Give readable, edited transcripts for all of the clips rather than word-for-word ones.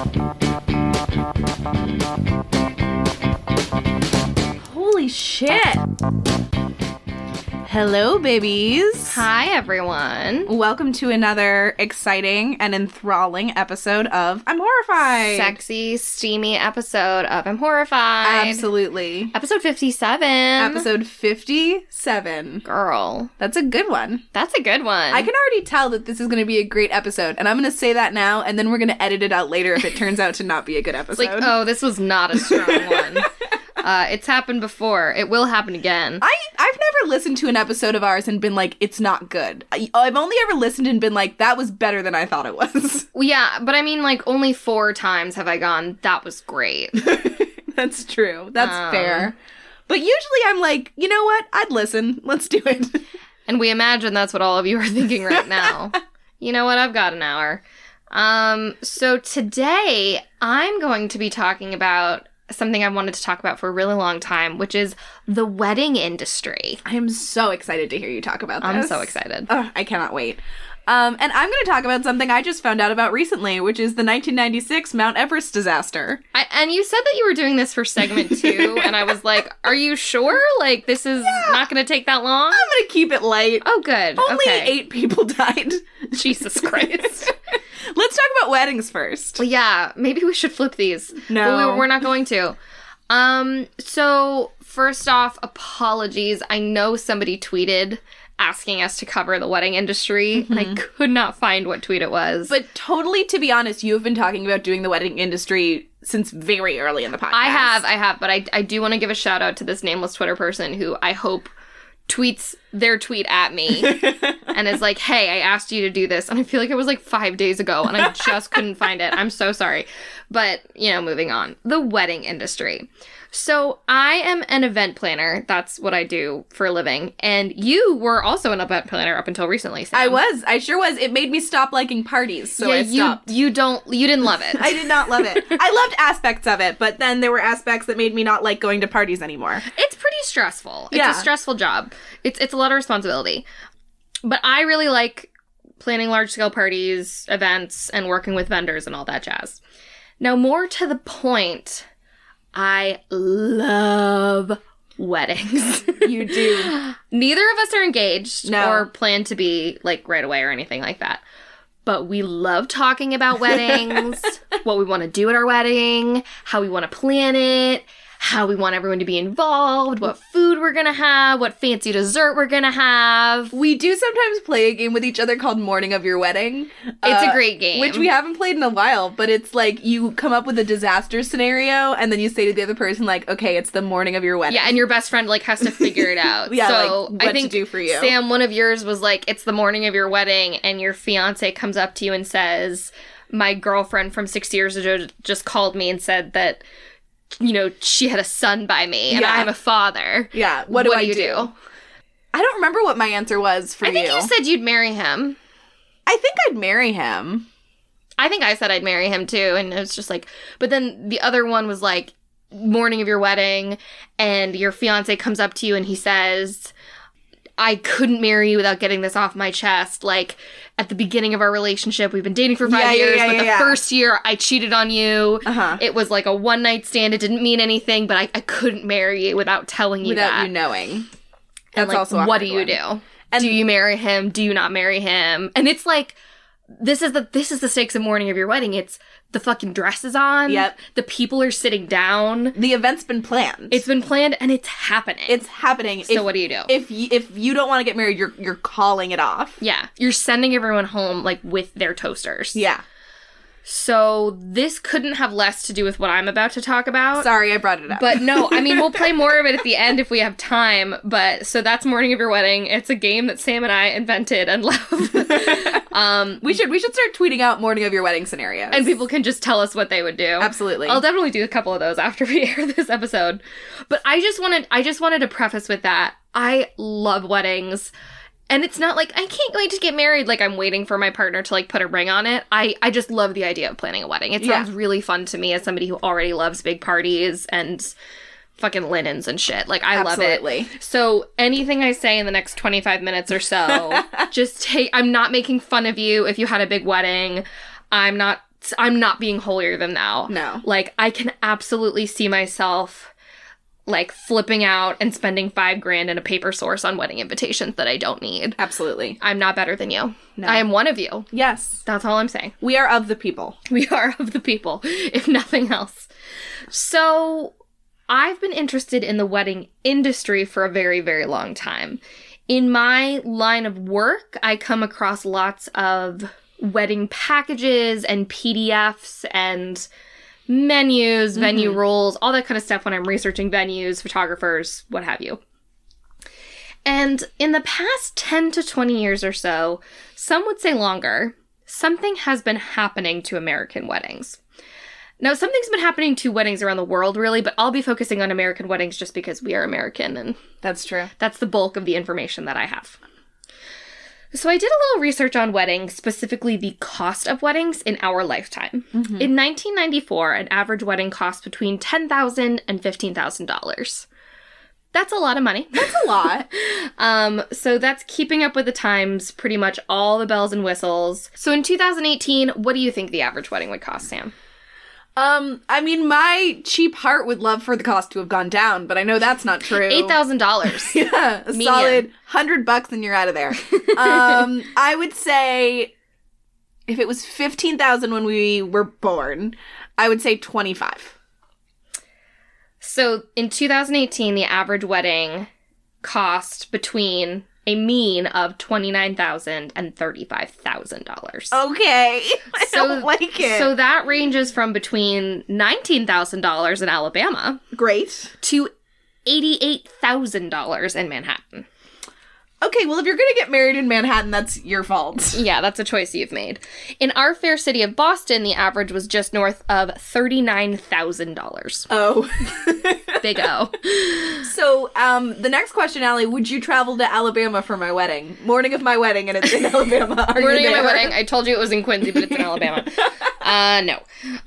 Holy shit. Hello, babies. Hi, everyone. Welcome to another exciting and enthralling episode of I'm Horrified. Sexy, steamy episode of I'm Horrified. Absolutely. Episode 57. Episode 57. Girl. That's a good one. That's a good one. I can already tell that this is going to be a great episode, and I'm going to say that now, and then we're going to edit it out later if it turns out to not be a good episode. Like, oh, this was not a strong one. It's happened before. It will happen again. I've never listened to an episode of ours and been like, it's not good. I've only ever listened and been like, that was better than I thought it was. Well, yeah, but I mean, like, only 4 times have I gone, that was great. That's true. That's fair. But usually I'm like, you know what? I'd listen. Let's do it. And we imagine that's what all of you are thinking right now. You know what? I've got an hour. So today I'm going to be talking about something I've wanted to talk about for a really long time, which is the wedding industry. I'm so excited to hear you talk about this. I'm so excited. I cannot wait. And I'm going to talk about something I just found out about recently, which is the 1996 Mount Everest disaster. And you said that you were doing this for segment 2, and I was like, are you sure? Like, this is not going to take that long? I'm going to keep it light. Oh, good. Only okay. 8 people died. Jesus Christ. Let's talk about weddings first. Well, yeah, maybe we should flip these. No. But we're not going to. So, first off, apologies. I know somebody tweeted asking us to cover the wedding industry, and I could not find what tweet it was. But totally, to be honest, you have been talking about doing the wedding industry since very early in the podcast. I have, but I do want to give a shout out to this nameless Twitter person who I hope tweets their tweet at me and is like, hey, I asked you to do this. And I feel like it was like 5 days ago and I just couldn't find it. I'm so sorry. But, you know, moving on. The wedding industry. So I am an event planner. That's what I do for a living. And you were also an event planner up until recently, Sam. I was. I sure was. It made me stop liking parties, so I stopped. You didn't love it. I did not love it. I loved aspects of it, but then there were aspects that made me not like going to parties anymore. It's pretty stressful. It's a stressful job. It's a lot of responsibility. But I really like planning large-scale parties, events, and working with vendors and all that jazz. Now, more to the point, I love weddings. You do. Neither of us are engaged No. or plan to be, like, right away or anything like that. But we love talking about weddings, what we want to do at our wedding, how we want to plan it, how we want everyone to be involved, what food we're going to have, what fancy dessert we're going to have. We do sometimes play a game with each other called Morning of Your Wedding. It's a great game. Which we haven't played in a while, but it's like you come up with a disaster scenario and then you say to the other person, like, okay, it's the morning of your wedding. Yeah, and your best friend, like, has to figure it out. Yeah, so like, what I think, to do for you. Sam, one of yours was like, it's the morning of your wedding, and your fiance comes up to you and says, my girlfriend from 6 years ago just called me and said that, you know, she had a son by me, and I'm a father. Yeah, what do you do? I don't remember what my answer was for you. I think you said you'd marry him. I think I'd marry him. I think I said I'd marry him, too, and it was just like... But then the other one was, like, morning of your wedding, and your fiance comes up to you and he says, I couldn't marry you without getting this off my chest. Like, at the beginning of our relationship, we've been dating for 5 years, but the first year, I cheated on you. It was like a one-night stand. It didn't mean anything, but I couldn't marry you without telling you that. Without you knowing. That's and, like, also a what hard do you one. do? And do you marry him? Do you not marry him? And it's like, this is the stakes of morning of your wedding. It's the fucking dress is on. Yep. The people are sitting down. The event's been planned. It's been planned and it's happening. It's happening. So what do you do? If you don't want to get married, you're calling it off. Yeah. You're sending everyone home, like, with their toasters. Yeah. So this couldn't have less to do with what I'm about to talk about. Sorry, I brought it up. But no, I mean, we'll play more of it at the end if we have time. But so that's Morning of Your Wedding. It's a game that Sam and I invented and love. We should start tweeting out Morning of Your Wedding scenarios. And people can just tell us what they would do. Absolutely. I'll definitely do a couple of those after we air this episode. But I just wanted to preface with that. I love weddings. And it's not like, I can't wait to get married, like I'm waiting for my partner to, like, put a ring on it. I just love the idea of planning a wedding. It sounds really fun to me as somebody who already loves big parties and fucking linens and shit. Like, I love it. So anything I say in the next 25 minutes or so, just I'm not making fun of you if you had a big wedding. I'm not I'm not being holier than thou. No. Like, I can absolutely see myself, like, flipping out and spending $5,000 in a paper source on wedding invitations that I don't need. Absolutely. I'm not better than you. No. I am one of you. Yes. That's all I'm saying. We are of the people. We are of the people, if nothing else. So, I've been interested in the wedding industry for a very, very long time. In my line of work, I come across lots of wedding packages and PDFs and menus, venue rules, all that kind of stuff when I'm researching venues, photographers, what have you. And in the past 10 to 20 years or so, some would say longer, something has been happening to American weddings. Now, something's been happening to weddings around the world, really, but I'll be focusing on American weddings just because we are American, and That's true. that's the bulk of the information that I have. So I did a little research on weddings, specifically the cost of weddings in our lifetime. In 1994, an average wedding cost between $10,000 and $15,000. That's a lot of money. That's a lot. So that's keeping up with the times, pretty much all the bells and whistles. So in 2018, what do you think the average wedding would cost, Sam? I mean, my cheap heart would love for the cost to have gone down, but I know that's not true. $8,000. Yeah, a Median. solid $100 and you're out of there. I would say if it was 15,000 when we were born, I would say 25. So in 2018, the average wedding cost between a mean of $29,000 and $35,000. Okay. I don't like it. So that ranges from between $19,000 in Alabama Great. to $88,000 in Manhattan. Okay, well, if you're going to get married in Manhattan, that's your fault. Yeah, that's a choice you've made. In our fair city of Boston, the average was just north of $39,000. Oh. Big O. So, the next question, Allie, would you travel to Alabama for my wedding? Morning of my wedding, and it's in Alabama. Are Morning you of there? my wedding. I told you it was in Quincy, but it's in Alabama. No.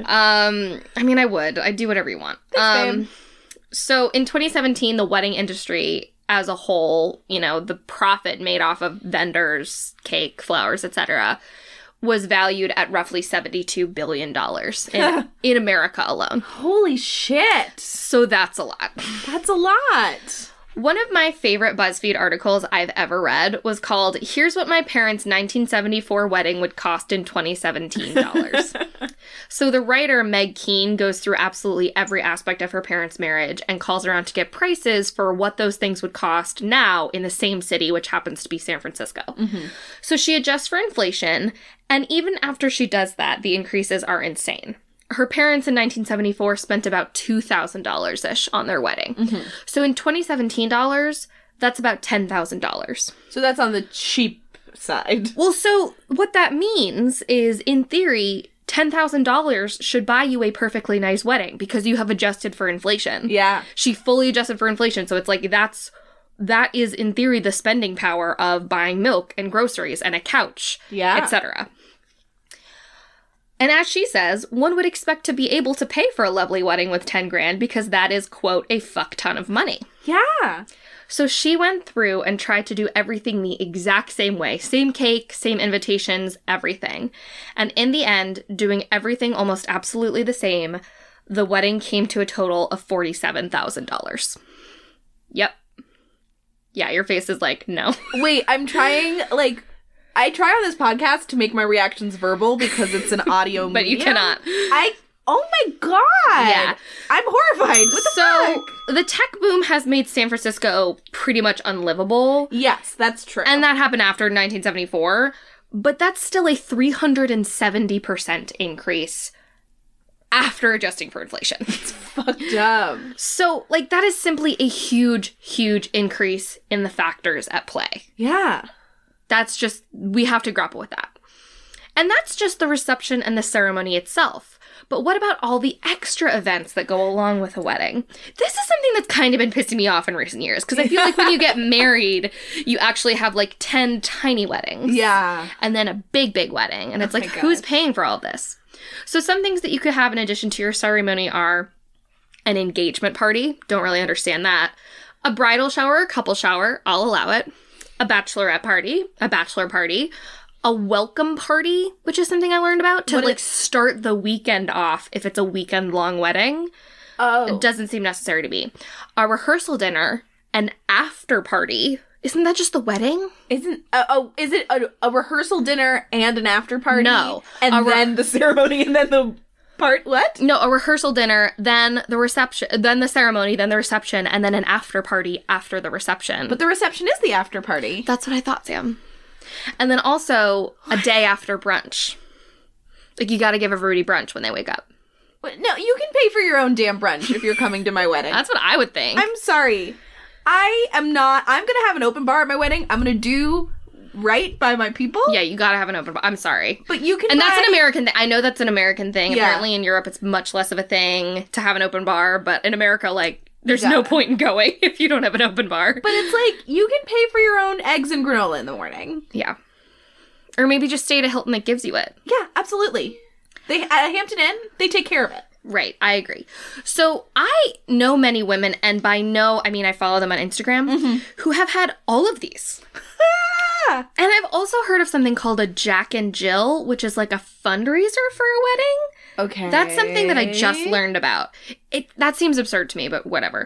I mean, I would. I'd do whatever you want. Thanks, babe. So in 2017, the wedding industry as a whole, you know, the profit made off of vendors, cake, flowers, etc., was valued at roughly $72 billion in America alone. Holy shit. So that's a lot. That's a lot. One of my favorite BuzzFeed articles I've ever read was called, "Here's What My Parents' 1974 Wedding Would Cost in 2017 Dollars." So the writer, Meg Keane, goes through absolutely every aspect of her parents' marriage and calls around to get prices for what those things would cost now in the same city, which happens to be San Francisco. So she adjusts for inflation, and even after she does that, the increases are insane. Her parents in 1974 spent about $2,000-ish on their wedding. So in 2017 dollars, that's about $10,000. So that's on the cheap side. Well, so what that means is, in theory, $10,000 should buy you a perfectly nice wedding because you have adjusted for inflation. Yeah. She fully adjusted for inflation, so it's like that is, in theory, the spending power of buying milk and groceries and a couch, Yeah. etc. And as she says, one would expect to be able to pay for a lovely wedding with $10,000 because that is, quote, a fuck ton of money. Yeah. So she went through and tried to do everything the exact same way. Same cake, same invitations, everything. And in the end, doing everything almost absolutely the same, the wedding came to a total of $47,000. Yep. Yeah, your face is like, no. Wait, I'm trying, I try on this podcast to make my reactions verbal because it's an audio But you medium. cannot. Oh my god! Yeah. I'm horrified. What the fuck? The tech boom has made San Francisco pretty much unlivable. Yes, that's true. And that happened after 1974. But that's still a 370% increase after adjusting for inflation. fucked up. So, that is simply a huge, huge increase in the factors at play. Yeah. That's just, we have to grapple with that. And that's just the reception and the ceremony itself. But what about all the extra events that go along with a wedding? This is something that's kind of been pissing me off in recent years, because I feel like when you get married, you actually have 10 tiny weddings. Yeah. And then a big, big wedding. And it's Oh like, my who's gosh. paying for all this? So some things that you could have in addition to your ceremony are an engagement party. Don't really understand that. A bridal shower, a couple shower. I'll allow it. A bachelorette party, a bachelor party, a welcome party, which is something I learned about, to, What like, is- start the weekend off if it's a weekend-long wedding. Oh. It doesn't seem necessary to be. A rehearsal dinner, an after party. Isn't that just the wedding? Is it a rehearsal dinner and an after party? No. And then the ceremony and then the part, what? No, a rehearsal dinner, then the reception, then the ceremony, then the reception, and then an after party after the reception. But the reception is the after party. That's what I thought, Sam. And then also a day after brunch. Like, you gotta give everybody brunch when they wake up. No, you can pay for your own damn brunch if you're coming to my wedding. That's what I would think. I'm sorry. I'm gonna have an open bar at my wedding. I'm gonna do right by my people. Yeah, you gotta have an open bar. I'm sorry. But you can And that's an American thing. I know that's an American thing. Yeah. Apparently in Europe it's much less of a thing to have an open bar, but in America, like, there's Yeah. no point in going if you don't have an open bar. But it's like, you can pay for your own eggs and granola in the morning. Yeah. Or maybe just stay at a Hilton that gives you it. Yeah, absolutely. At Hampton Inn, they take care of it. Right, I agree. So I know many women, and by know, I mean I follow them on Instagram, who have had all of these. Ah, And I've also heard of something called a Jack and Jill, which is like a fundraiser for a wedding. okay. That's something that I just learned about. That seems absurd to me, but whatever.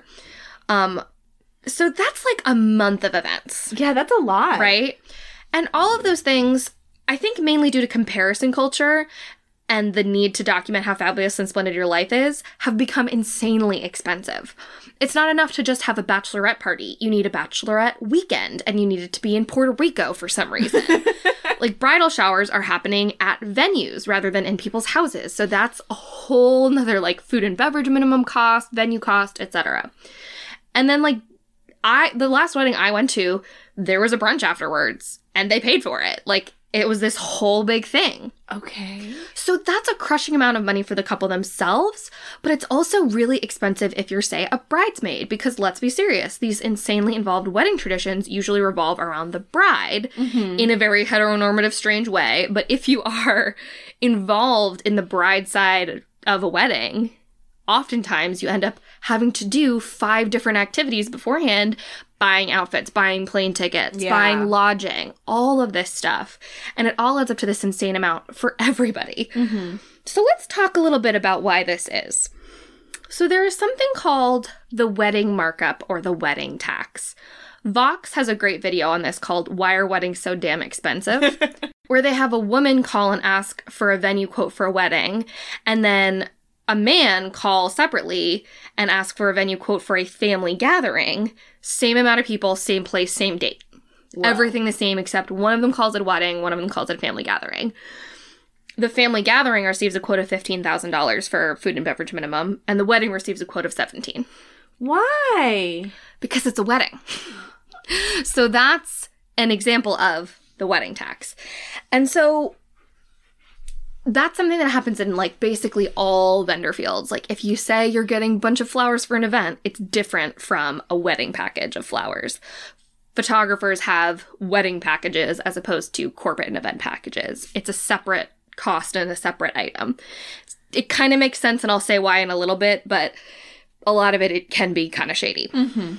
So that's like a month of events, Yeah, that's a lot. right? And all of those things, I think mainly due to comparison culture and the need to document how fabulous and splendid your life is, have become insanely expensive. It's not enough to just have a bachelorette party. You need a bachelorette weekend, and you need it to be in Puerto Rico for some reason. Like, bridal showers are happening at venues rather than in people's houses. So that's a whole nother, like, food and beverage minimum cost, venue cost, etc. And then, like, the last wedding I went to, there was a brunch afterwards, and they paid for it. Like, it was this whole big thing. Okay. So that's a crushing amount of money for the couple themselves, but it's also really expensive if you're, say, a bridesmaid, because let's be serious, these insanely involved wedding traditions usually revolve around the bride in a very heteronormative, strange way. But if you are involved in the bride side of a wedding, oftentimes you end up having to do 5 different activities beforehand, buying outfits, buying plane tickets, Yeah. buying lodging, all of this stuff. And it all adds up to this insane amount for everybody. So let's talk a little bit about why this is. So there is something called the wedding markup or the wedding tax. Vox has a great video on this called Why Are Weddings So Damn Expensive? Where they have a woman call and ask for a venue quote for a wedding, and then a man call separately and ask for a venue quote for a family gathering. Same amount of people, same place, same date. Wow. Everything the same, except one of them calls it a wedding, one of them calls it a family gathering. The family gathering receives a quote of $15,000 for food and beverage minimum, and the wedding receives a quote of $17,000. Why? Because it's a wedding. So that's an example of the wedding tax. And so that's something that happens in, like, basically all vendor fields. Like, if you say you're getting a bunch of flowers for an event, it's different from a wedding package of flowers. Photographers have wedding packages as opposed to corporate and event packages. It's a separate cost and a separate item. It kind of makes sense, and I'll say why in a little bit, but a lot of it can be kind of shady.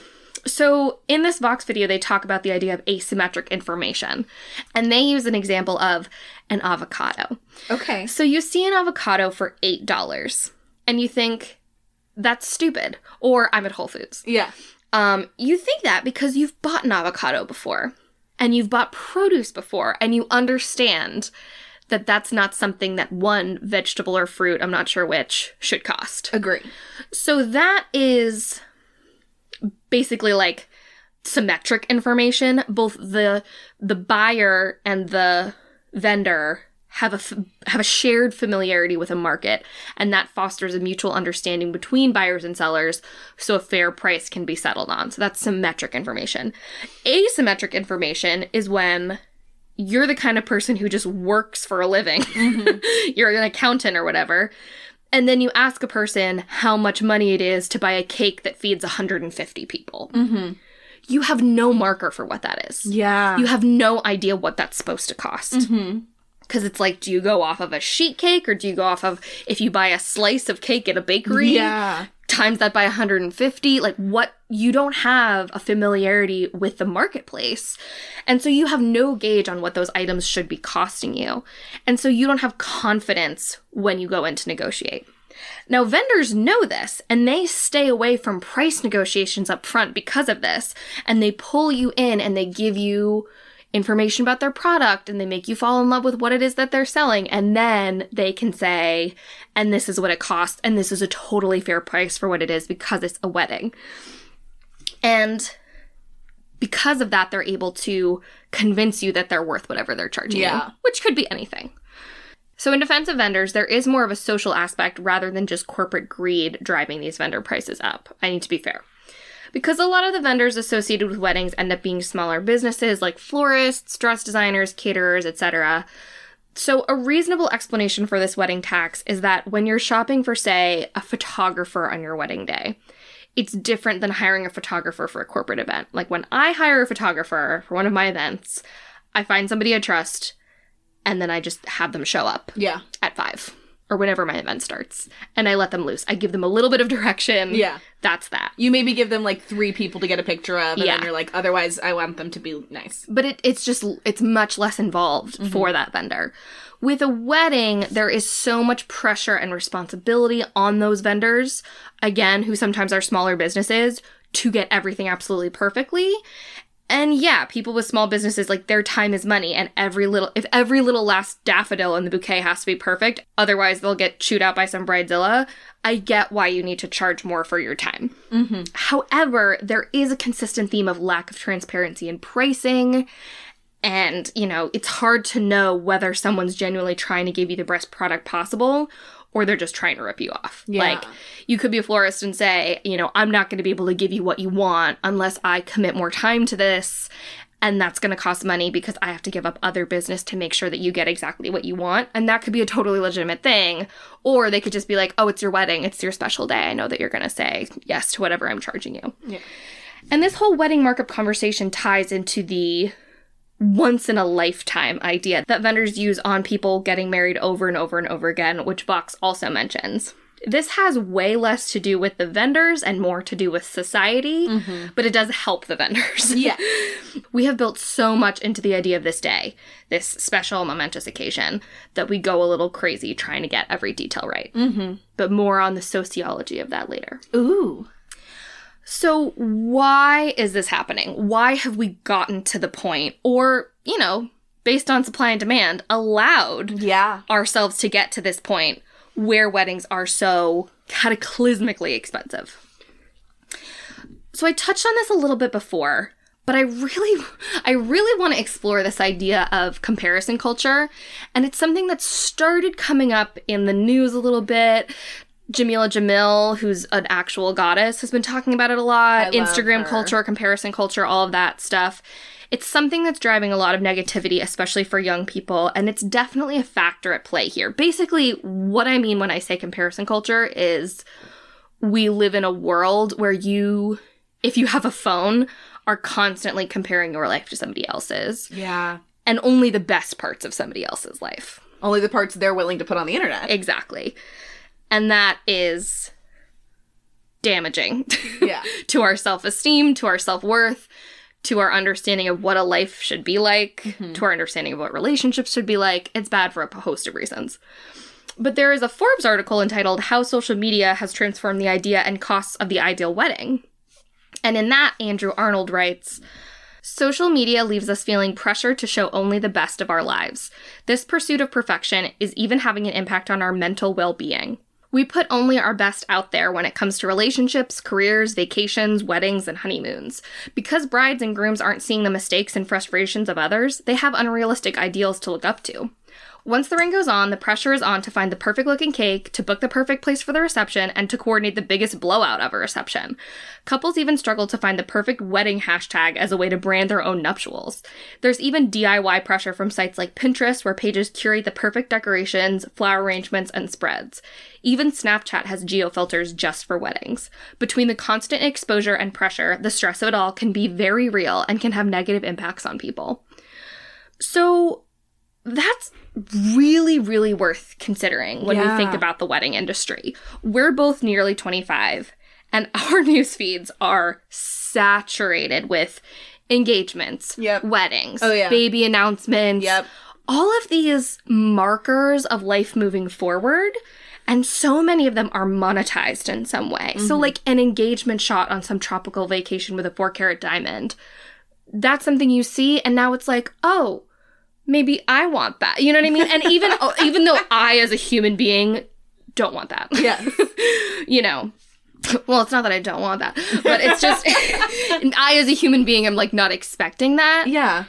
So in this Vox video, they talk about the idea of asymmetric information, and they use an example of an avocado. Okay. So you see an avocado for $8, and you think, that's stupid, or I'm at Whole Foods. Yeah. You think that because you've bought an avocado before, and you've bought produce before, and you understand that that's not something that one vegetable or fruit, I'm not sure which, should cost. Agree. So that is basically like symmetric information. Both the buyer and the vendor have a shared familiarity with a market, and that fosters a mutual understanding between buyers and sellers, so a fair price can be settled on. So that's symmetric information. Asymmetric information is when you're the kind of person who just works for a living. You're an accountant or whatever. And then you ask a person how much money it is to buy a cake that feeds 150 people. You have no marker for what that is. Yeah. You have no idea what that's supposed to cost. Because it's like, do you go off of a sheet cake, or do you go off of if you buy a slice of cake at a bakery? Yeah. times that by 150, like what, you don't have a familiarity with the marketplace. And so you have no gauge on what those items should be costing you. And so you don't have confidence when you go in to negotiate. Now, vendors know this, and they stay away from price negotiations up front because of this. And they pull you in and they give you information about their product, and they make you fall in love with what it is that they're selling. And then they can say, and this is what it costs, and this is a totally fair price for what it is because it's a wedding. And because of that, they're able to convince you that they're worth whatever they're charging you, which could be anything. So in defense of vendors, there is more of a social aspect rather than just corporate greed driving these vendor prices up. I need to be fair. Because a lot of the vendors associated with weddings end up being smaller businesses like florists, dress designers, caterers, etc. So a reasonable explanation for this wedding tax is that when you're shopping for, say, a photographer on your wedding day, it's different than hiring a photographer for a corporate event. Like when I hire a photographer for one of my events, I find somebody I trust, and then I just have them show up at 5. Or whenever my event starts. And I let them loose. I give them a little bit of direction. Yeah. That's that. You maybe give them like 3 people to get a picture of, and then you're like, otherwise I want them to be nice. But it's much less involved for that vendor. With a wedding, there is so much pressure and responsibility on those vendors, again, who sometimes are smaller businesses, to get everything absolutely perfectly. And yeah, people with small businesses, like, their time is money, and if every little last daffodil in the bouquet has to be perfect, otherwise they'll get chewed out by some bridezilla. I get why you need to charge more for your time. Mm-hmm. However, there is a consistent theme of lack of transparency in pricing, and, it's hard to know whether someone's genuinely trying to give you the best product possible, or they're just trying to rip you off. Yeah. Like, you could be a florist and say, I'm not going to be able to give you what you want unless I commit more time to this, and that's going to cost money because I have to give up other business to make sure that you get exactly what you want. And that could be a totally legitimate thing. Or they could just be like, oh, it's your wedding. It's your special day. I know that you're going to say yes to whatever I'm charging you. Yeah. And this whole wedding markup conversation ties into the once-in-a-lifetime idea that vendors use on people getting married over and over and over again, which Vox also mentions. This has way less to do with the vendors and more to do with society, but it does help the vendors. Yeah. We have built so much into the idea of this day, this special momentous occasion, that we go a little crazy trying to get every detail right. Mm-hmm. But more on the sociology of that later. Ooh. So why is this happening? Why have we gotten to the point, or, based on supply and demand, allowed ourselves to get to this point where weddings are so cataclysmically expensive? So I touched on this a little bit before, but I really want to explore this idea of comparison culture, and it's something that started coming up in the news a little bit. Jamila Jamil, who's an actual goddess, has been talking about it a lot. Instagram culture, comparison culture, all of that stuff. It's something that's driving a lot of negativity, especially for young people, and it's definitely a factor at play here. Basically, what I mean when I say comparison culture is we live in a world where you, if you have a phone, are constantly comparing your life to somebody else's. Yeah. And only the best parts of somebody else's life. Only the parts they're willing to put on the internet. Exactly. And that is damaging to our self-esteem, to our self-worth, to our understanding of what a life should be like, to our understanding of what relationships should be like. It's bad for a host of reasons. But there is a Forbes article entitled How Social Media Has Transformed the Idea and Costs of the Ideal Wedding. And in that, Andrew Arnold writes, social media leaves us feeling pressure to show only the best of our lives. This pursuit of perfection is even having an impact on our mental well-being. We put only our best out there when it comes to relationships, careers, vacations, weddings, and honeymoons. Because brides and grooms aren't seeing the mistakes and frustrations of others, they have unrealistic ideals to look up to. Once the ring goes on, the pressure is on to find the perfect-looking cake, to book the perfect place for the reception, and to coordinate the biggest blowout of a reception. Couples even struggle to find the perfect wedding hashtag as a way to brand their own nuptials. There's even DIY pressure from sites like Pinterest, where pages curate the perfect decorations, flower arrangements, and spreads. Even Snapchat has geo-filters just for weddings. Between the constant exposure and pressure, the stress of it all can be very real and can have negative impacts on people. So that's really, really worth considering when we think about the wedding industry. We're both nearly 25, And our news feeds are saturated with engagements, weddings, baby announcements, all of these markers of life moving forward. And so many of them are monetized in some way. So like an engagement shot on some tropical vacation with a 4-carat diamond, that's something you see. And now it's like, oh, maybe I want that. You know what I mean? And even though I, as a human being, don't want that. Yes. You know, well, it's not that I don't want that, but it's just, I, as a human being, am like not expecting that. Yeah.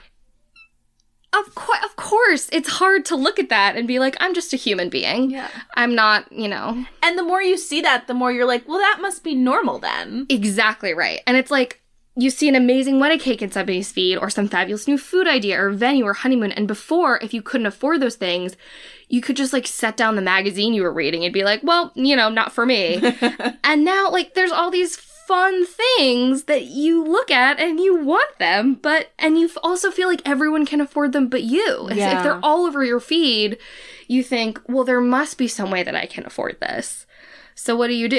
Of course, it's hard to look at that and be like, I'm just a human being. Yeah. I'm not, you know. And the more you see that, the more you're like, well, that must be normal then. Exactly right. And it's like, you see an amazing wedding cake in somebody's feed, or some fabulous new food idea, or venue, or honeymoon. And before, if you couldn't afford those things, you could just like set down the magazine you were reading and be like, well, you know, not for me. And now, like, there's all these fun things that you look at and you want them, and you also feel like everyone can afford them but you. Yeah. If they're all over your feed, you think, well, there must be some way that I can afford this. So what do?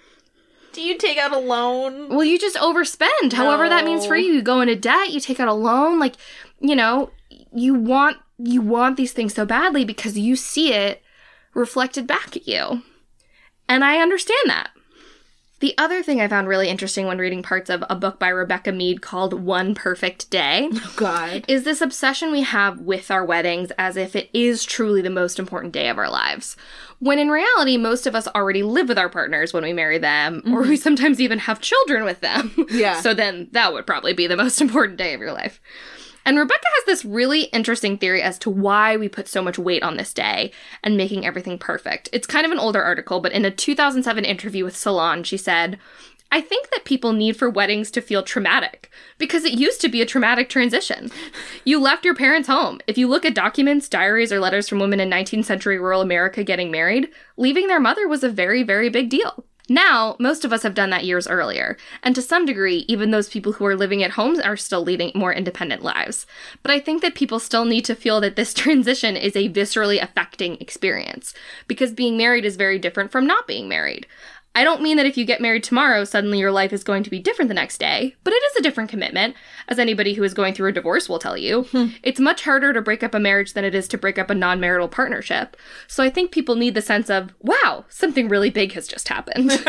Do you take out a loan? Well, you just overspend, however that means for you. You go into debt, you take out a loan, like, you know, you want these things so badly because you see it reflected back at you. And I understand that. The other thing I found really interesting when reading parts of a book by Rebecca Mead called One Perfect Day is this obsession we have with our weddings as if it is truly the most important day of our lives. When in reality, most of us already live with our partners when we marry them, or we sometimes even have children with them. Yeah. So then that would probably be the most important day of your life. And Rebecca has this really interesting theory as to why we put so much weight on this day and making everything perfect. It's kind of an older article, but in a 2007 interview with Salon, she said, I think that people need for weddings to feel traumatic because it used to be a traumatic transition. You left your parents' home. If you look at documents, diaries, or letters from women in 19th century rural America getting married, leaving their mother was a very, very big deal. Now, most of us have done that years earlier, and to some degree, even those people who are living at home are still leading more independent lives. But I think that people still need to feel that this transition is a viscerally affecting experience, because being married is very different from not being married. I don't mean that if you get married tomorrow, suddenly your life is going to be different the next day, but it is a different commitment, as anybody who is going through a divorce will tell you. It's much harder to break up a marriage than it is to break up a non-marital partnership. So I think people need the sense of, wow, something really big has just happened. And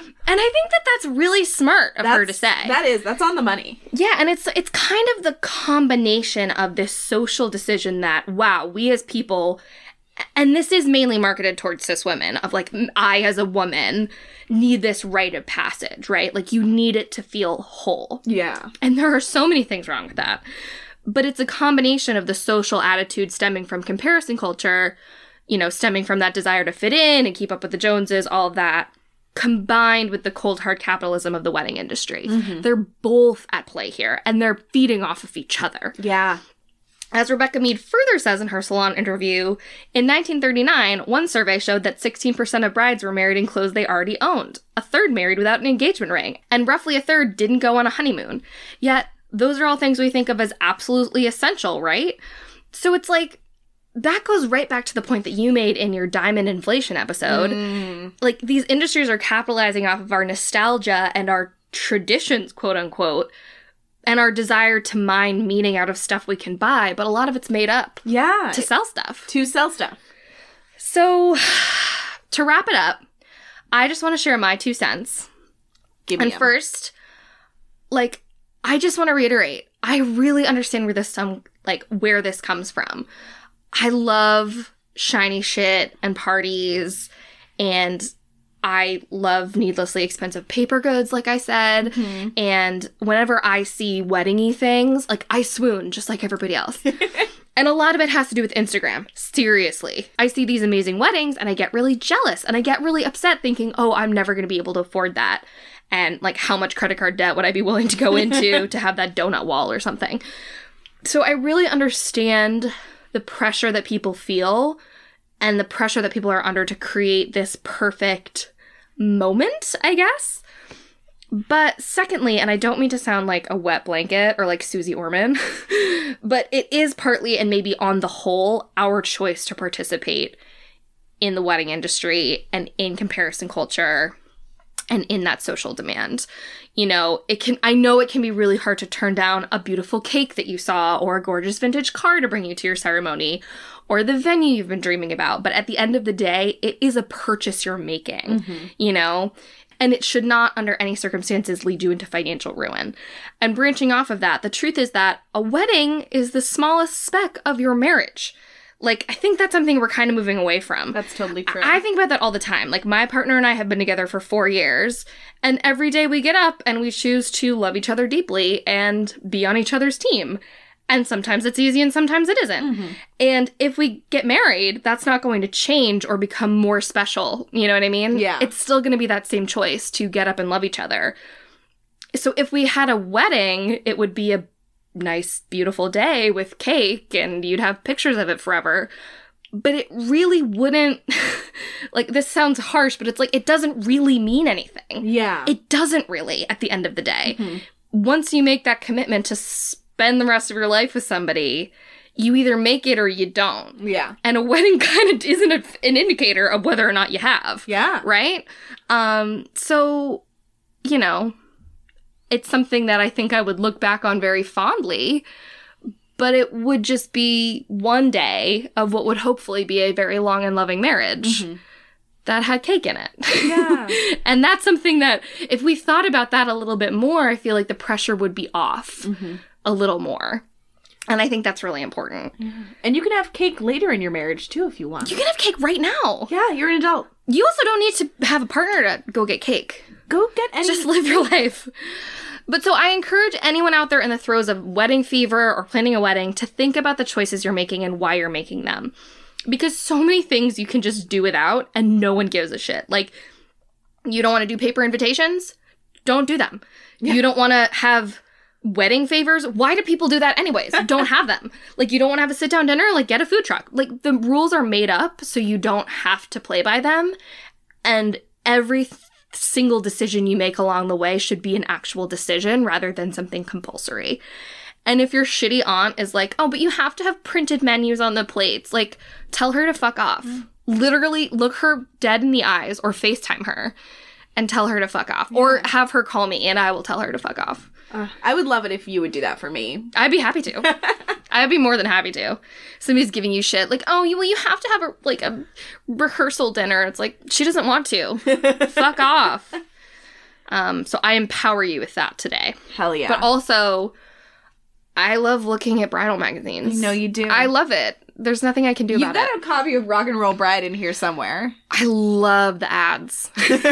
I think that that's really smart of her to say. That's on the money. Yeah, and it's kind of the combination of this social decision that, wow, we as people... And this is mainly marketed towards cis women, of like, I as a woman need this rite of passage, right? Like, you need it to feel whole. Yeah. And there are so many things wrong with that. But it's a combination of the social attitude stemming from comparison culture, you know, stemming from that desire to fit in and keep up with the Joneses, all of that, combined with the cold hard capitalism of the wedding industry. Mm-hmm. They're both at play here, and they're feeding off of each other. Yeah. As Rebecca Mead further says in her Salon interview, in 1939, one survey showed that 16% of brides were married in clothes they already owned, a third married without an engagement ring, and roughly a third didn't go on a honeymoon. Yet, those are all things we think of as absolutely essential, right? So it's like, that goes right back to the point that you made in your diamond inflation episode. Like, these industries are capitalizing off of our nostalgia and our traditions, quote unquote, and our desire to mine meaning out of stuff we can buy, but a lot of it's made up. Yeah. To sell stuff. So, to wrap it up, I just want to share my 2 cents. Give me And first, like, I just want to reiterate, I really understand where this comes from. I love shiny shit and parties, and I love needlessly expensive paper goods, like I said. Mm-hmm. And whenever I see wedding-y things, like, I swoon just like everybody else. And a lot of it has to do with Instagram. Seriously. I see these amazing weddings and I get really jealous and I get really upset thinking, oh, I'm never going to be able to afford that. And like, how much credit card debt would I be willing to go into to have that donut wall or something? So I really understand the pressure that people feel and the pressure that people are under to create this perfect moment, I guess. But secondly, and I don't mean to sound like a wet blanket or like Susie Orman, but it is partly and maybe on the whole our choice to participate in the wedding industry and in comparison culture and in that social demand. You know, I know it can be really hard to turn down a beautiful cake that you saw, or a gorgeous vintage car to bring you to your ceremony, or the venue you've been dreaming about. But at the end of the day, it is a purchase you're making, you know? And it should not, under any circumstances, lead you into financial ruin. And branching off of that, the truth is that a wedding is the smallest speck of your marriage. Like, I think that's something we're kind of moving away from. That's totally true. I think about that all the time. Like, my partner and I have been together for 4 years, and every day we get up and we choose to love each other deeply and be on each other's team. And sometimes it's easy and sometimes it isn't. And if we get married, that's not going to change or become more special. You know what I mean? Yeah. It's still going to be that same choice to get up and love each other. So if we had a wedding, it would be a nice, beautiful day with cake and you'd have pictures of it forever. But it really wouldn't, like, this sounds harsh, but it's like, it doesn't really mean anything. Yeah. It doesn't really at the end of the day. Once you make that commitment to spend the rest of your life with somebody, you either make it or you don't. Yeah. And a wedding kind of isn't an indicator of whether or not you have. Yeah. Right? So, you know, it's something that I think I would look back on very fondly, but it would just be one day of what would hopefully be a very long and loving marriage that had cake in it. Yeah. And that's something that, if we thought about that a little bit more, I feel like the pressure would be off a little more. And I think that's really important. And you can have cake later in your marriage, too, if you want. You can have cake right now. Yeah, you're an adult. You also don't need to have a partner to go get cake. Go get any... Just live your life. But so I encourage anyone out there in the throes of wedding fever or planning a wedding to think about the choices you're making and why you're making them. Because so many things you can just do without and no one gives a shit. Like, you don't want to do paper invitations? Don't do them. Yeah. You don't want to have wedding favors? Why do people do that anyways? Don't have them. Like, you don't want to have a sit-down dinner? Like, get a food truck. Like, the rules are made up so you don't have to play by them. And every single decision you make along the way should be an actual decision rather than something compulsory. And if your shitty aunt is like, oh, but you have to have printed menus on the plates, like, tell her to fuck off. Literally look her dead in the eyes or FaceTime her and tell her to fuck off. Yeah. Or have her call me and I will tell her to fuck off. I would love it if you would do that for me. I'd be happy to. I'd be more than happy to. Somebody's giving you shit. Like, oh, you have to have a rehearsal dinner. It's like, she doesn't want to. Fuck off. So I empower you with that today. Hell yeah. But also, I love looking at bridal magazines. I know you do. I love it. There's nothing I can do about it. You've got a copy of Rock and Roll Bride in here somewhere. I love the ads.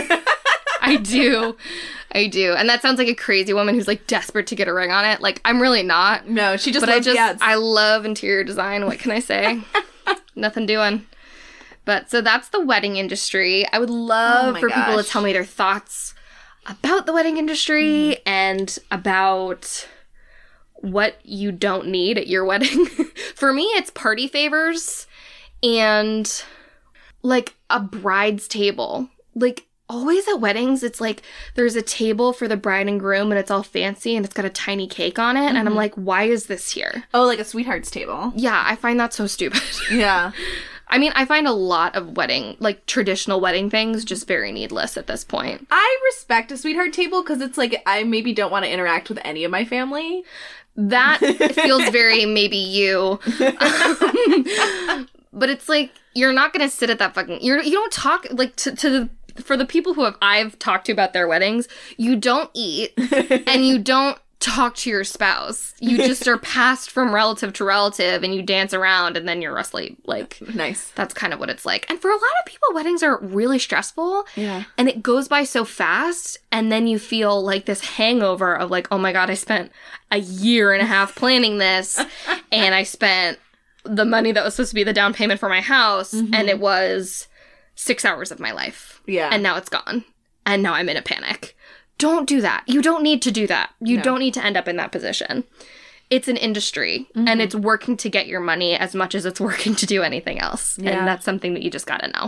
I do. And that sounds like a crazy woman who's, like, desperate to get a ring on it. Like, I'm really not. No, she just loves the ads. I love interior design. What can I say? Nothing doing. But, so that's the wedding industry. I would love for people to tell me their thoughts about the wedding industry and about what you don't need at your wedding. For me, it's party favors and, like, a bride's table. Like, always at weddings, it's like there's a table for the bride and groom and it's all fancy and it's got a tiny cake on it. And I'm like, why is this here? Oh, like a sweetheart's table. Yeah, I find that so stupid. Yeah. I mean, I find a lot of traditional wedding things just very needless at this point. I respect a sweetheart table because it's like, I maybe don't want to interact with any of my family. That feels very maybe you. But it's like, you're not going to sit at that fucking... You don't talk, like, for the people who I've talked to about their weddings, you don't eat and you don't talk to your spouse. You just are passed from relative to relative and you dance around and then you're asleep. Like, nice. That's kind of what it's like. And for a lot of people, weddings are really stressful. Yeah. And it goes by so fast. And then you feel like this hangover of like, oh my God, I spent a year and a half planning this and I spent the money that was supposed to be the down payment for my house and it was 6 hours of my life. Yeah. And now it's gone. And now I'm in a panic. Don't do that. You don't need to do that. You don't need to end up in that position. It's an industry, and it's working to get your money as much as it's working to do anything else. Yeah. And that's something that you just gotta know.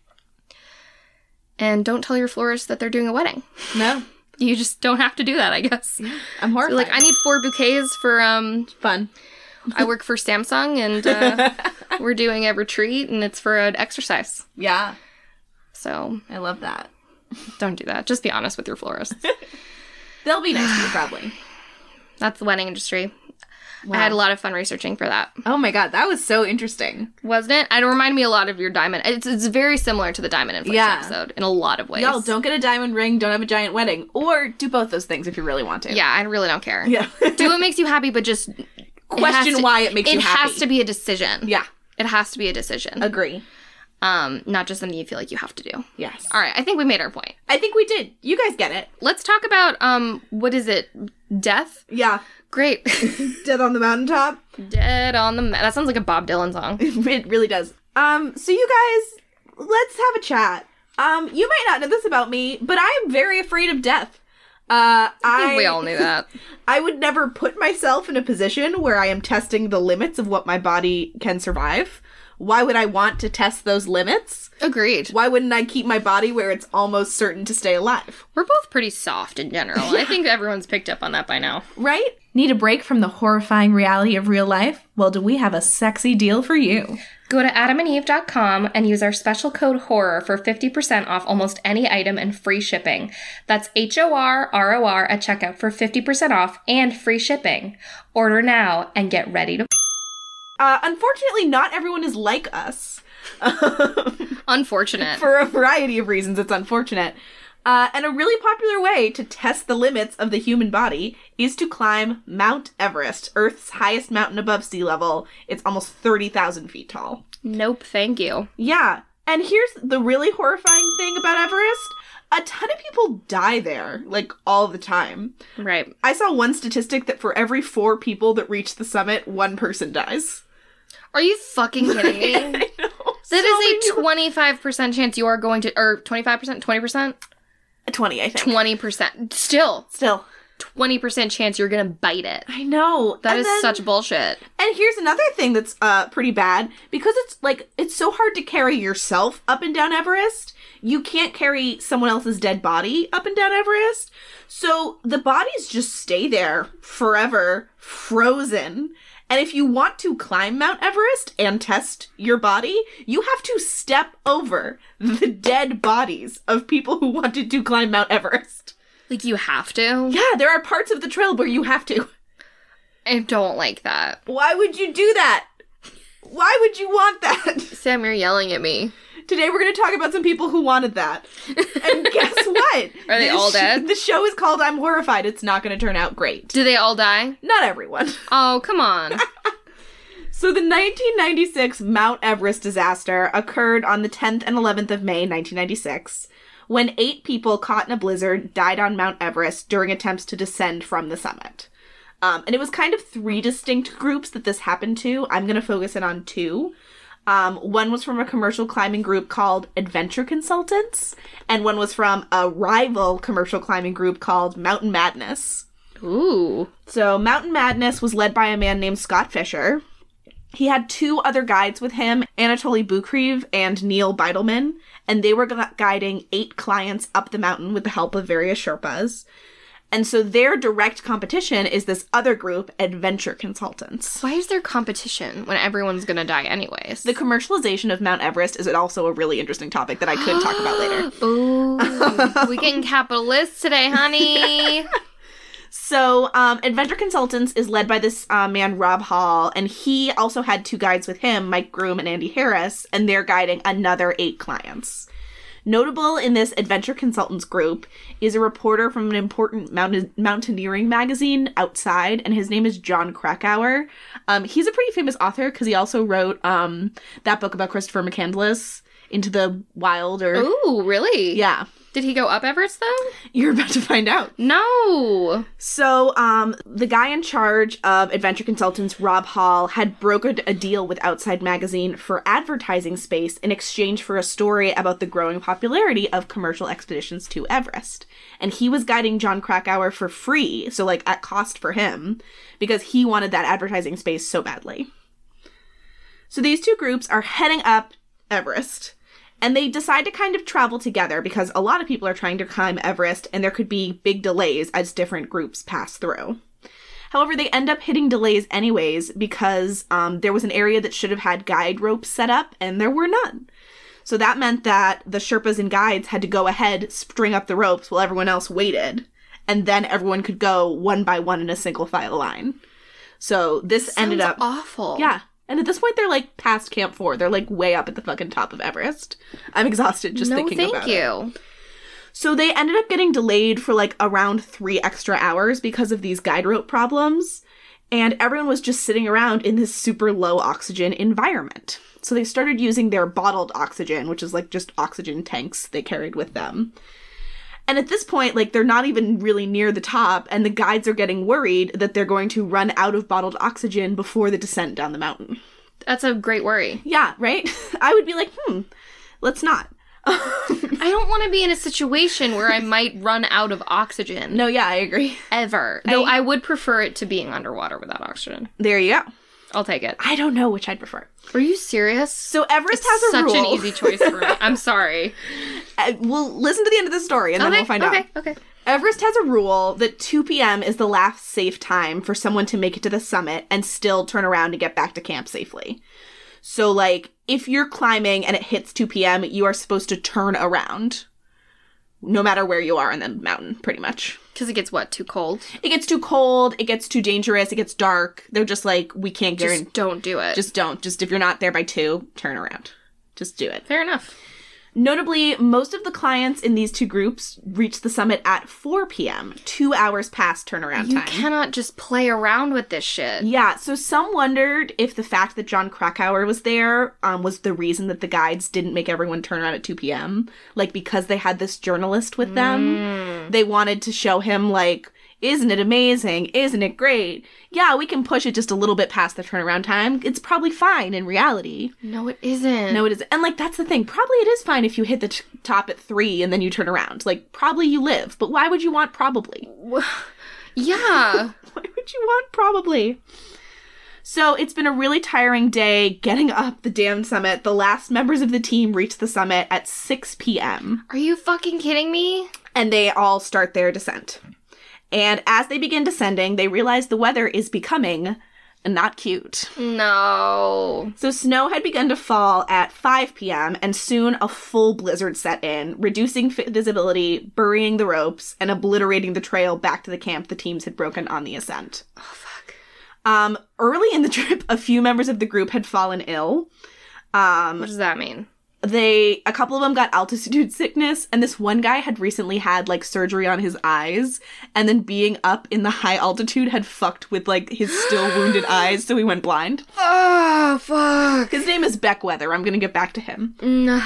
And don't tell your florist that they're doing a wedding. No. You just don't have to do that, I guess. Yeah. I'm horrified. So, like, I need 4 bouquets for, fun. I work for Samsung, and we're doing a retreat, and it's for an exercise. Yeah. So. I love that. Don't do that. Just be honest with your florists. They'll be nice to you, probably. That's the wedding industry. Wow. I had a lot of fun researching for that. Oh my god, that was so interesting. Wasn't it? It reminded me a lot of your diamond. It's very similar to the diamond inflation episode in a lot of ways. Y'all, don't get a diamond ring, don't have a giant wedding. Or do both those things if you really want to. Yeah, I really don't care. Yeah. Do what makes you happy, but just... Question why it makes you happy. It has to be a decision. Yeah. It has to be a decision. Agree. Not just something you feel like you have to do. Yes. All right, I think we made our point. I think we did. You guys get it. Let's talk about, what is it? Death? Yeah. Great. Dead on the mountaintop. Dead on the... That sounds like a Bob Dylan song. It really does. So you guys, let's have a chat. You might not know this about me, but I am very afraid of death. I think we all knew that. I would never put myself in a position where I am testing the limits of what my body can survive. Why would I want to test those limits? Agreed. Why wouldn't I keep my body where it's almost certain to stay alive? We're both pretty soft in general. Yeah. I think everyone's picked up on that by now. Right? Need a break from the horrifying reality of real life? Well, do we have a sexy deal for you? Go to adamandeve.com and use our special code HORROR for 50% off almost any item and free shipping. That's HORROR at checkout for 50% off and free shipping. Order now and get ready to... Unfortunately, not everyone is like us. Unfortunate. For a variety of reasons, it's unfortunate. And a really popular way to test the limits of the human body is to climb Mount Everest, Earth's highest mountain above sea level. It's almost 30,000 feet tall. Nope, thank you. Yeah. And here's the really horrifying thing about Everest. A ton of people die there, like, all the time. Right. I saw one statistic that for every 4 people that reach the summit, 1 person dies. Are you fucking kidding me? I know. That is a 25% chance you are going to... Or 25%? 20%? 20, I think. 20%. Still. 20% chance you're gonna bite it. I know. That is such bullshit. And here's another thing that's pretty bad. Because it's so hard to carry yourself up and down Everest, you can't carry someone else's dead body up and down Everest. So the bodies just stay there forever, frozen. And if you want to climb Mount Everest and test your body, you have to step over the dead bodies of people who wanted to climb Mount Everest. Like, you have to? Yeah, there are parts of the trail where you have to. I don't like that. Why would you do that? Why would you want that? Sam, you're yelling at me. Today we're going to talk about some people who wanted that. And guess what? Are they all dead? The show is called I'm Horrified. It's not going to turn out great. Do they all die? Not everyone. Oh, come on. So the 1996 Mount Everest disaster occurred on the 10th and 11th of May, 1996, when 8 people caught in a blizzard died on Mount Everest during attempts to descend from the summit. And it was kind of 3 distinct groups that this happened to. I'm going to focus in on 2. One was from a commercial climbing group called Adventure Consultants, and one was from a rival commercial climbing group called Mountain Madness. Ooh. So Mountain Madness was led by a man named Scott Fisher. He had 2 other guides with him, Anatoly Bukriv and Neil Beidelman, and they were guiding 8 clients up the mountain with the help of various Sherpas. And so their direct competition is this other group, Adventure Consultants. Why is there competition when everyone's gonna die anyways? The commercialization of Mount Everest is also a really interesting topic that I could talk about later. Ooh, we getting capitalists today, honey. So, Adventure Consultants is led by this man, Rob Hall, and he also had 2 guides with him, Mike Groom and Andy Harris, and they're guiding another 8 clients. Notable in this Adventure Consultants group is a reporter from an important mountaineering magazine, Outside, and his name is John Krakauer. He's a pretty famous author because he also wrote that book about Christopher McCandless, Into the Wild. Ooh, really? Yeah. Did he go up Everest, though? You're about to find out. No! So, the guy in charge of Adventure Consultants, Rob Hall, had brokered a deal with Outside Magazine for advertising space in exchange for a story about the growing popularity of commercial expeditions to Everest. And he was guiding John Krakauer for free, so, at cost for him, because he wanted that advertising space so badly. So these 2 groups are heading up Everest. And they decide to kind of travel together because a lot of people are trying to climb Everest and there could be big delays as different groups pass through. However, they end up hitting delays anyways because there was an area that should have had guide ropes set up and there were none. So that meant that the Sherpas and guides had to go ahead, string up the ropes while everyone else waited, and then everyone could go one by one in a single file line. So this ended up awful. Yeah. And at this point, they're, like, past Camp 4. They're, like, way up at the fucking top of Everest. I'm exhausted just thinking about it. No, thank you. So they ended up getting delayed for, like, around 3 extra hours because of these guide rope problems. And everyone was just sitting around in this super low oxygen environment. So they started using their bottled oxygen, which is, like, just oxygen tanks they carried with them. And at this point, like, they're not even really near the top, and the guides are getting worried that they're going to run out of bottled oxygen before the descent down the mountain. That's a great worry. Yeah, right? I would be like, let's not. I don't want to be in a situation where I might run out of oxygen. No, yeah, I agree. Ever. Though I would prefer it to being underwater without oxygen. There you go. I'll take it. I don't know which I'd prefer. Are you serious? So Everest has a rule. Such an easy choice for me. I'm sorry. We'll listen to the end of the story and then we'll find out. Okay. Everest has a rule that 2 p.m. is the last safe time for someone to make it to the summit and still turn around and get back to camp safely. So, like, if you're climbing and it hits 2 p.m., you are supposed to turn around. No matter where you are in the mountain, pretty much. Because it gets, too cold? It gets too cold, it gets too dangerous, it gets dark. They're just like, we can't guarantee. Just don't do it. Just don't. Just if you're not there by 2, turn around. Just do it. Fair enough. Notably, most of the clients in these 2 groups reached the summit at 4 p.m., 2 hours past turnaround time. You cannot just play around with this shit. Yeah, so some wondered if the fact that John Krakauer was there was the reason that the guides didn't make everyone turn around at 2 p.m. Like, because they had this journalist with them, they wanted to show him, like, isn't it amazing? Isn't it great? Yeah, we can push it just a little bit past the turnaround time. It's probably fine in reality. No, it isn't. No, it isn't. And, like, that's the thing. Probably it is fine if you hit the top at 3 and then you turn around. Like, probably you live. But why would you want probably? Yeah. Why would you want probably? So it's been a really tiring day getting up the damn summit. The last members of the team reach the summit at 6 p.m. Are you fucking kidding me? And they all start their descent. And as they begin descending, they realize the weather is becoming not cute. No. So snow had begun to fall at 5 p.m., and soon a full blizzard set in, reducing visibility, burying the ropes, and obliterating the trail back to the camp the teams had broken on the ascent. Oh, fuck. Early in the trip, a few members of the group had fallen ill. What does that mean? A couple of them got altitude sickness, and this one guy had recently had, like, surgery on his eyes, and then being up in the high altitude had fucked with, like, his still wounded eyes, so he went blind. Oh, fuck. His name is Beckweather. I'm gonna get back to him. No.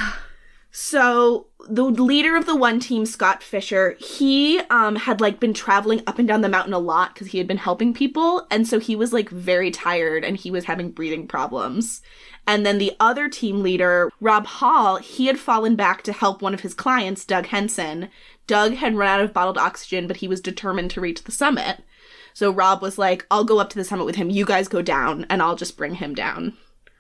So, the leader of the one team, Scott Fisher, he had, like, been traveling up and down the mountain a lot because he had been helping people, and so he was, like, very tired, and he was having breathing problems. And then the other team leader, Rob Hall, he had fallen back to help one of his clients, Doug Henson. Doug had run out of bottled oxygen, but he was determined to reach the summit. So Rob was like, I'll go up to the summit with him. You guys go down, and I'll just bring him down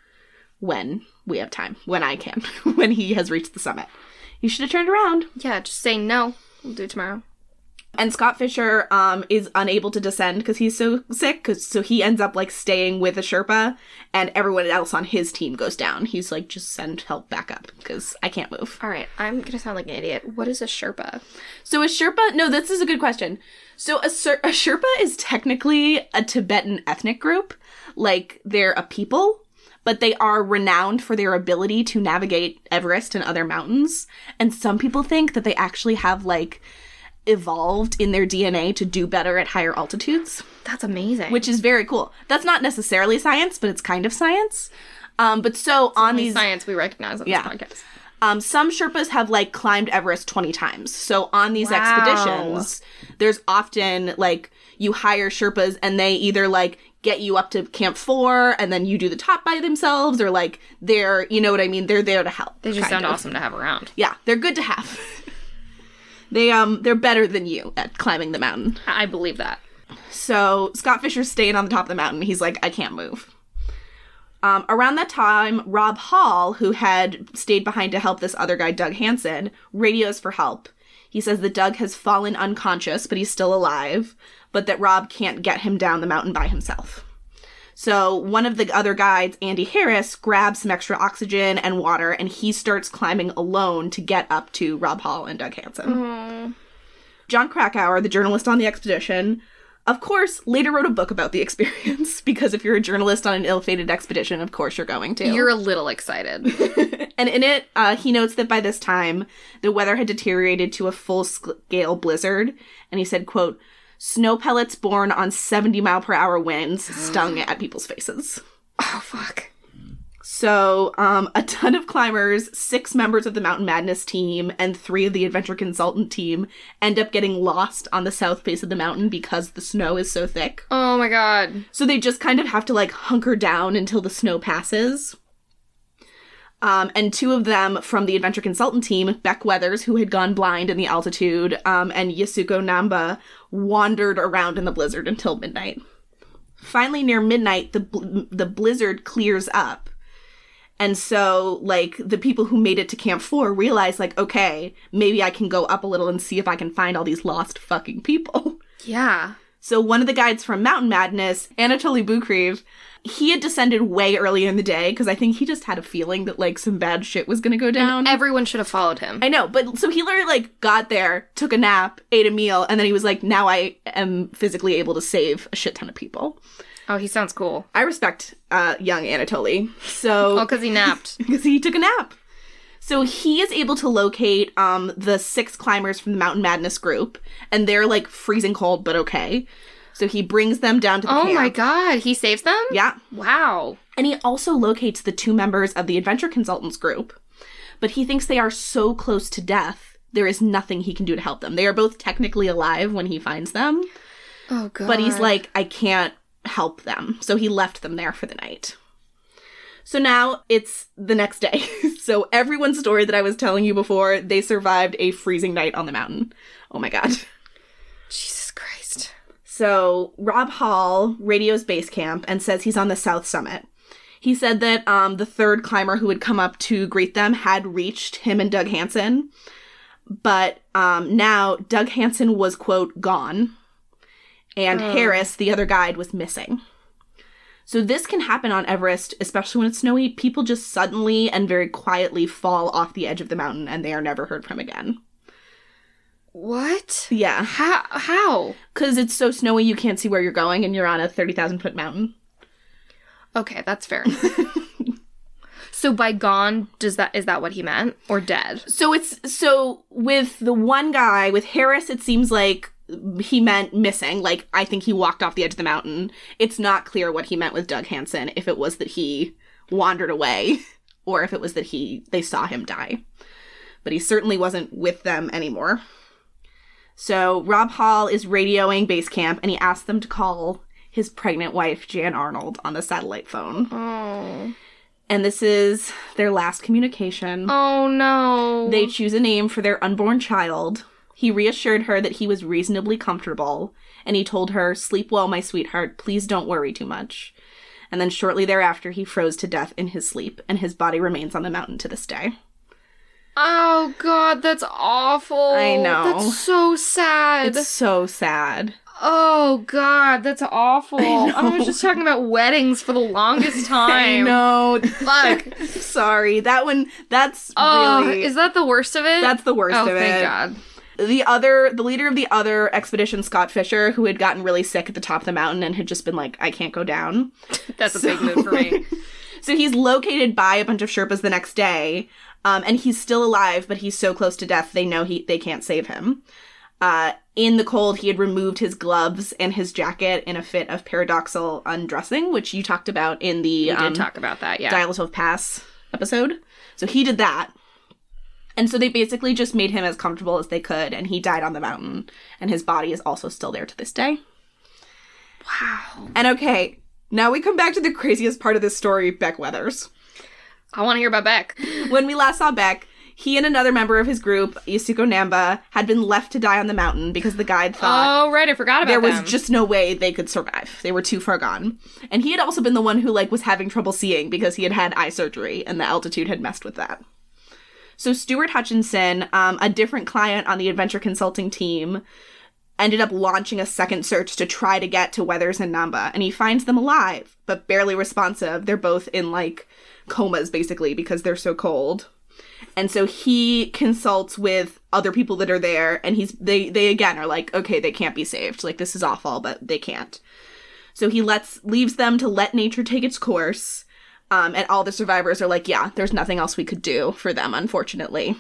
when we have time, when I can, when he has reached the summit. You should have turned around. Yeah, just say no. We'll do it tomorrow. And Scott Fisher is unable to descend because he's so sick, so he ends up, like, staying with a Sherpa, and everyone else on his team goes down. He's like, just send help back up, because I can't move. All right, I'm going to sound like an idiot. What is a Sherpa? So a Sherpa... No, this is a good question. So a Sherpa is technically a Tibetan ethnic group. Like, they're a people, but they are renowned for their ability to navigate Everest and other mountains. And some people think that they actually have, like, evolved in their DNA to do better at higher altitudes. That's amazing. Which is very cool. That's not necessarily science, but it's kind of science. But so it's on these... science we recognize on this podcast. Some Sherpas have, like, climbed Everest 20 times. So on these expeditions, there's often, like, you hire Sherpas and they either, like, get you up to Camp 4 and then you do the top by themselves, or, like, they're, you know what I mean? They're there to help. They just sound awesome to have around. Yeah, they're good to have. They're better than you at climbing the mountain. I believe that. So Scott Fisher's staying on the top of the mountain. He's like, I can't move. Around that time, Rob Hall, who had stayed behind to help this other guy, Doug Hansen, radios for help. He says that Doug has fallen unconscious, but he's still alive, but that Rob can't get him down the mountain by himself. So one of the other guides, Andy Harris, grabs some extra oxygen and water, and he starts climbing alone to get up to Rob Hall and Doug Hansen. Aww. John Krakauer, the journalist on the expedition, of course, later wrote a book about the experience, because if you're a journalist on an ill-fated expedition, of course you're going to. You're a little excited. And in it, he notes that by this time, the weather had deteriorated to a full-scale blizzard, and he said, quote, "Snow pellets born on 70-mile-per-hour winds stung at people's faces." Oh, fuck. So, a ton of climbers, 6 members of the Mountain Madness team, and 3 of the Adventure Consultant team end up getting lost on the south face of the mountain because the snow is so thick. Oh my god. So they just kind of have to, like, hunker down until the snow passes. And 2 of them from the Adventure Consultant team, Beck Weathers, who had gone blind in the altitude, and Yasuko Namba, wandered around in the blizzard until midnight. Finally, near midnight, the blizzard clears up. And so, like, the people who made it to Camp 4 realize, like, okay, maybe I can go up a little and see if I can find all these lost fucking people. Yeah. So one of the guides from Mountain Madness, Anatoly Bukriv, he had descended way early in the day, because I think he just had a feeling that, like, some bad shit was gonna go down. And everyone should have followed him. I know, but so he literally, like, got there, took a nap, ate a meal, and then he was like, now I am physically able to save a shit ton of people. Oh, he sounds cool. I respect young Anatoly. So, Oh, because he napped. Because he took a nap. So he is able to locate the 6 climbers from the Mountain Madness group, and they're, like, freezing cold, but okay. So he brings them down to the camp. Oh my god, he saves them? Yeah. Wow. And he also locates the 2 members of the Adventure Consultants group, but he thinks they are so close to death, there is nothing he can do to help them. They are both technically alive when he finds them. Oh god. But he's like, I can't help them. So he left them there for the night. So now it's the next day. So everyone's story that I was telling you before, they survived a freezing night on the mountain. Oh my god. Jesus Christ. So Rob Hall radios base camp and says he's on the south summit. He said that the 3rd climber who had come up to greet them had reached him and Doug Hansen. But now Doug Hansen was, quote, gone. And Harris, the other guide, was missing. So this can happen on Everest, especially when it's snowy. People just suddenly and very quietly fall off the edge of the mountain and they are never heard from again. What? Yeah. How? Because it's so snowy you can't see where you're going and you're on a 30,000-foot mountain. Okay, that's fair. So by gone, is that what he meant? Or dead? So with the one guy, with Harris, it seems like he meant missing. Like, I think he walked off the edge of the mountain. It's not clear what he meant with Doug Hansen, if it was that he wandered away or if it was that they saw him die. But he certainly wasn't with them anymore. So Rob Hall is radioing base camp and he asked them to call his pregnant wife, Jan Arnold, on the satellite phone. Oh. And this is their last communication. Oh, no. They choose a name for their unborn child. He reassured her that he was reasonably comfortable, and he told her, "Sleep well, my sweetheart. Please don't worry too much." And then shortly thereafter, he froze to death in his sleep, and his body remains on the mountain to this day. Oh, God, that's awful. I know. That's so sad. It's so sad. Oh, God, that's awful. I was just talking about weddings for the longest time. I know. Fuck. Sorry. That's really... Is that the worst of it? That's the worst of it. Oh, thank God. The leader of the other expedition, Scott Fisher, who had gotten really sick at the top of the mountain and had just been like, I can't go down. That's a big move for me. So he's located by a bunch of Sherpas the next day, and he's still alive, but he's so close to death they know they can't save him. In the cold, he had removed his gloves and his jacket in a fit of paradoxal undressing, which you talked about in the We did talk about that, yeah. Dialatov Pass episode. So he did that. And so they basically just made him as comfortable as they could, and he died on the mountain, and his body is also still there to this day. Wow. And okay, now we come back to the craziest part of this story, Beck Weathers. I want to hear about Beck. When we last saw Beck, he and another member of his group, Yasuko Namba, had been left to die on the mountain because the guide thought... Oh, right, I forgot about there them. was just no way they could survive. They were too far gone. And he had also been the one who, was having trouble seeing because he had had eye surgery, and the altitude had messed with that. So Stuart Hutchinson, a different client on the Adventure Consulting team, ended up launching a second search to try to get to Weathers and Namba, and he finds them alive, but barely responsive. They're both in, like, comas, basically, because they're so cold. And so he consults with other people that are there, and they again are like, okay, they can't be saved. Like, this is awful, but they can't. So he leaves them to let nature take its course, and all the survivors are like, yeah, there's nothing else we could do for them, unfortunately.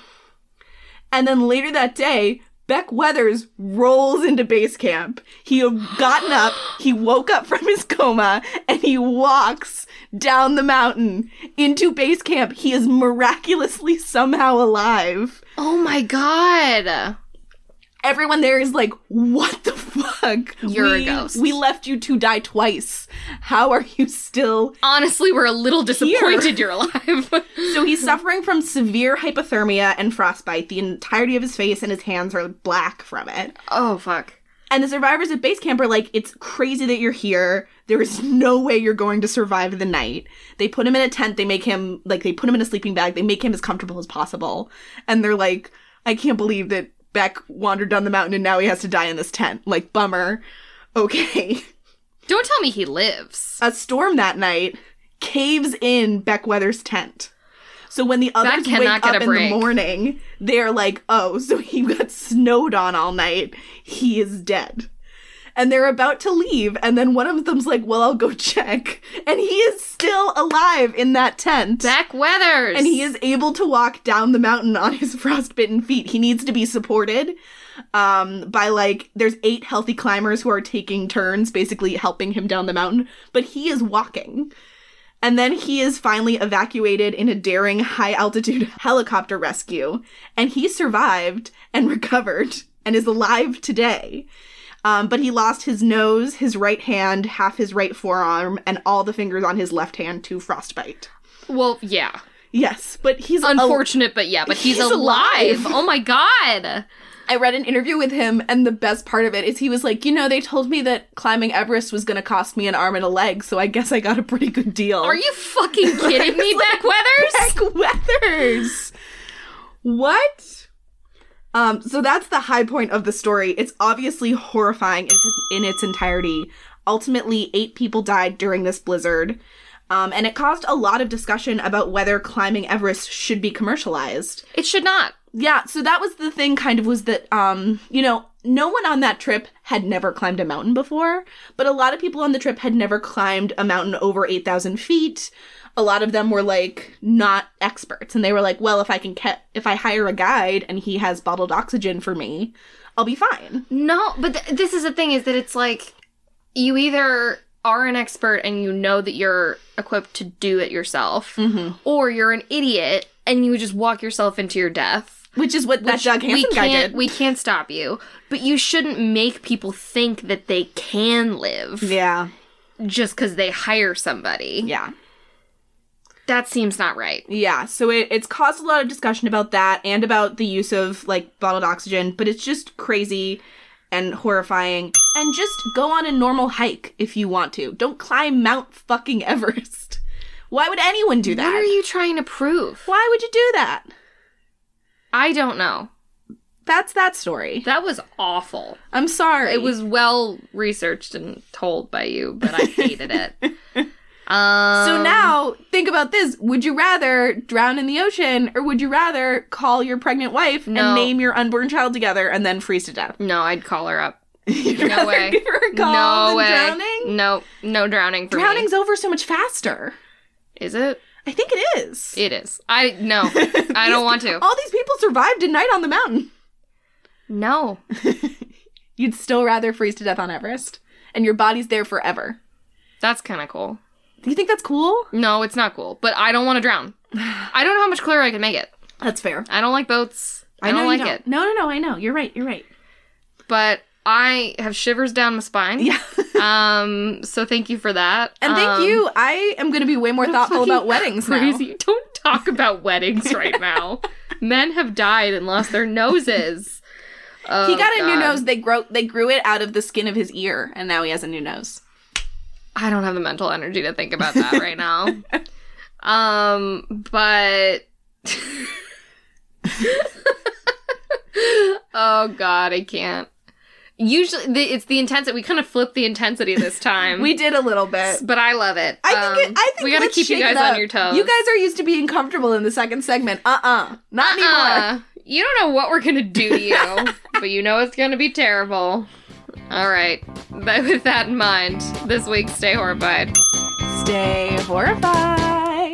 And then later that day, Beck Weathers rolls into base camp. He had gotten up, he woke up from his coma, and he walks down the mountain into base camp. He is miraculously somehow alive. Oh my god. Everyone there is like, what the fuck? You're a ghost. We left you to die twice. How are you still Honestly, we're a little disappointed you're alive. So he's suffering from severe hypothermia and frostbite. The entirety of his face and his hands are black from it. Oh, fuck. And the survivors at base camp are like, it's crazy that you're here. There is no way you're going to survive the night. They put him in a tent. They make him, like, they put him in a sleeping bag. They make him as comfortable as possible. And they're like, I can't believe that Beck wandered down the mountain and now he has to die in this tent. Like, bummer. Okay. Don't tell me he lives. A storm that night caves in Beck Weathers' tent. So when the others wake up in the morning, they're like, oh, so he got snowed on all night. He is dead. And they're about to leave, and then one of them's like, well, I'll go check. And he is still alive in that tent. Beck Weathers! And he is able to walk down the mountain on his frostbitten feet. He needs to be supported by, like, there's 8 healthy climbers who are taking turns, basically helping him down the mountain. But he is walking. And then he is finally evacuated in a daring high-altitude helicopter rescue. And he survived and recovered and is alive today. But he lost his nose, his right hand, half his right forearm, and all the fingers on his left hand to frostbite. Well, yeah. Yes, but he's... Unfortunate, but yeah, but he's alive. Oh my god! I read an interview with him, and the best part of it is he was like, you know, they told me that climbing Everest was going to cost me an arm and a leg, so I guess I got a pretty good deal. Are you fucking kidding me, Beck Weathers? Beck Weathers! What? So that's the high point of the story. It's obviously horrifying in its entirety. Ultimately, 8 people died during this blizzard. And it caused a lot of discussion about whether climbing Everest should be commercialized. It should not. Yeah, so that was the thing, kind of, was that, you know, no one on that trip had never climbed a mountain before, but a lot of people on the trip had never climbed a mountain over 8,000 feet. A lot of them were, like, not experts, and they were like, well, if I hire a guide and he has bottled oxygen for me, I'll be fine. No, but this is the thing, is that it's like, you either are an expert and you know that you're equipped to do it yourself, or you're an idiot and you just walk yourself into your death. Which is what that Doug Hansen guy did. We can't stop you, but you shouldn't make people think that they can live. Yeah. Just because they hire somebody. Yeah. That seems not right. Yeah, so it's caused a lot of discussion about that and about the use of, like, bottled oxygen, but it's just crazy and horrifying. And just go on a normal hike if you want to. Don't climb Mount fucking Everest. Why would anyone do that? What are you trying to prove? Why would you do that? I don't know. That's that story. That was awful. I'm sorry. It was well researched and told by you, but I hated it. So now, think about this. Would you rather drown in the ocean, or would you rather call your pregnant wife and name your unborn child together and then freeze to death? No, I'd call her up. No way. Give her a call than drowning? No, no drowning for Drowning's me. over so much faster. Is it? I think it is. It is. I don't want to. All these people survived a night on the mountain. No. You'd still rather freeze to death on Everest, and your body's there forever. That's kind of cool. Do you think that's cool? No, it's not cool, but I don't want to drown. I don't know how much clearer I can make it. That's fair. I don't like boats. I don't like it. No, I know. You're right. But I have shivers down my spine. Yeah. So thank you for that. And thank you. I am going to be way more thoughtful about weddings crazy. now. Don't talk about weddings right now. Men have died and lost their noses. Oh, he got a new nose. They grew it out of the skin of his ear, and now he has a new nose. I don't have the mental energy to think about that right now. But oh god, I can't. Usually, it's the intensity. We kind of flipped the intensity this time. We did a little bit. But I love it. I think we gotta keep you guys on your toes. You guys are used to being comfortable in the second segment. Not anymore. You don't know what we're gonna do to you, but you know it's gonna be terrible. All right. But with that in mind, this week, stay horrified. Stay horrified.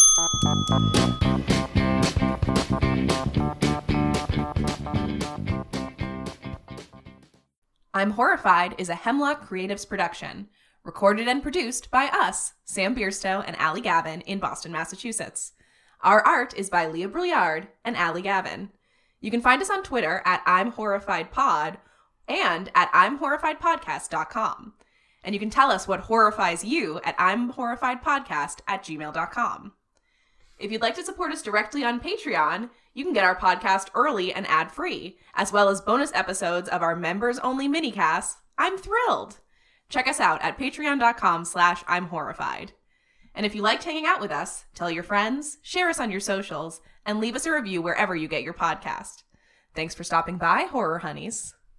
I'm Horrified is a Hemlock Creatives production, recorded and produced by us, Sam Bierstow and Allie Gavin in Boston, Massachusetts. Our art is by Leah Brouillard and Allie Gavin. You can find us on Twitter at I'm Horrified Pod and at I'mHorrifiedPodcast.com. And you can tell us what horrifies you at I'mHorrifiedPodcast@gmail.com. If you'd like to support us directly on Patreon, you can get our podcast early and ad-free, as well as bonus episodes of our members-only minicasts, I'm Thrilled. Check us out at patreon.com/I'mHorrified. And if you liked hanging out with us, tell your friends, share us on your socials, and leave us a review wherever you get your podcast. Thanks for stopping by, Horror Honeys.